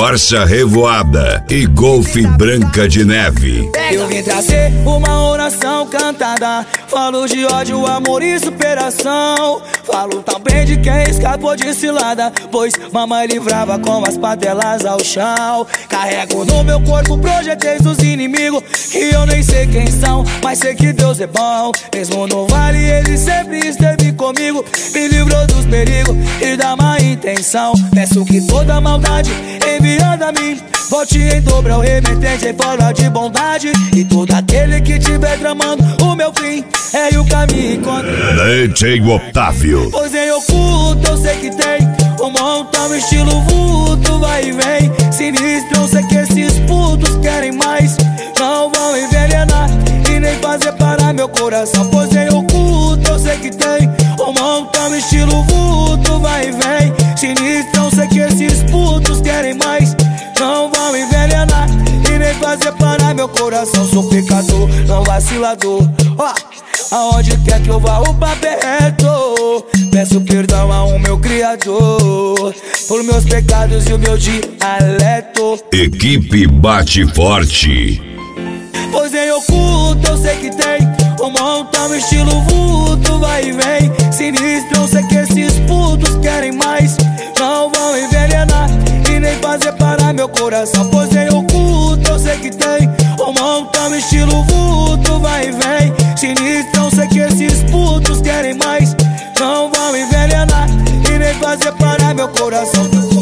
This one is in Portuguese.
Corsa Revoada e Golfe Branca de Neve. Eu vim trazer uma oração cantada. Falo de ódio, amor e superação. Falo também de quem escapou de cilada, pois mamãe livrava com as patelas ao chão. Carrego no meu corpo projetos dos inimigos, que eu nem sei quem são, mas sei que Deus é bom. Mesmo no vale ele sempre esteve comigo, me livrou dos perigos e da má intenção. Peço que toda maldade enviada a mim volte em dobro ao remetente em forma de bondade. E todo aquele que tiver tramando o meu fim, é o caminho encontra DJ Otávio. Pois em oculto eu sei que tem um montão estilo vulto, vai e vem sinistro, eu sei que esses putos querem mais. Não vão envenenar e nem fazer parar meu coração. Pois em oculto eu sei que tem um montão estilo vulto, vai e vem sinistro, eu sei que esses putos querem mais. Não vão envenenar e nem fazer parar meu coração. Sou pecador, não vacilador. Aonde quer que eu vá o papo é reto. Peço perdão ao meu Criador por meus pecados e o meu dialeto. Equipe Bate Forte. Pois em oculto eu sei que tem um montão estilo vulto, vai e vem sinistro, eu sei que esses putos querem mais. Não vão envenenar e nem fazer parar meu coração. Pois em oculto eu sei que tem um montão estilo vulto, vai e vem sinistro, eu sei que esses putos querem mais. Não vão envenenar e nem fazer parar meu coração.